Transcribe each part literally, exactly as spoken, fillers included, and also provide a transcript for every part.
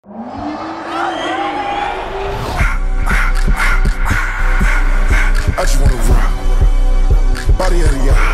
I just wanna rock, body of the y'all.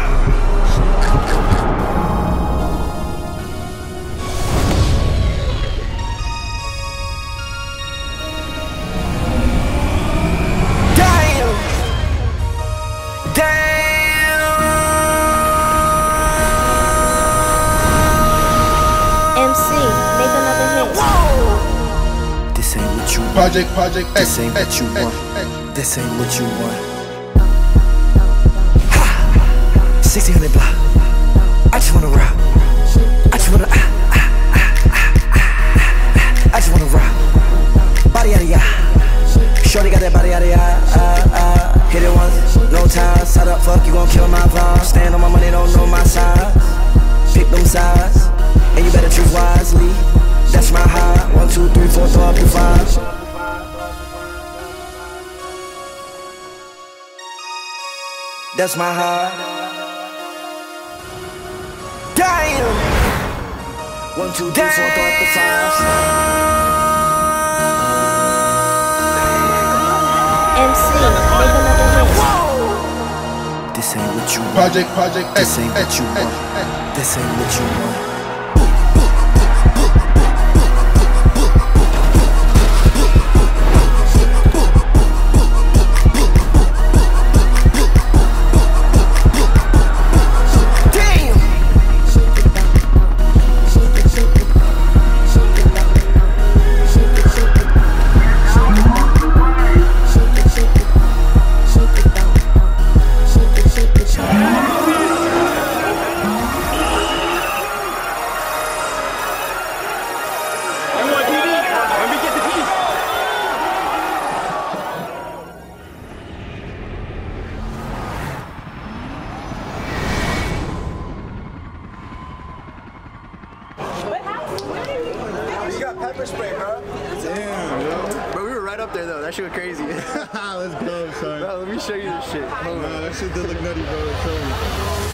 Project, project, this ain't what you want. This ain't what you want. Ha! sixteen hundred block. I just wanna rock. I just wanna. Ah, ah, ah, ah, ah, ah. I just wanna rock. Body out of ya. Shorty got that body out of ya. Uh, uh, hit it once, no time. Side up, fuck, you gon' kill my vibe. Stand on my money, don't know my size. Pick them sides, and you better choose wisely. That's my high. One, two, three, four, throw up your five. That's my heart. Damn. One, two, three, four, throw up the five. M C, make another hit. This ain't what you want. Project, project, this ain't what you want. This ain't what you want. You got pepper spray, bro. Damn, yo. Bro, we were right up there, though. That shit was crazy. Let's go, son. Bro, let me show you this shit. Hold Nah, on. that shit did look nutty, bro. Show me.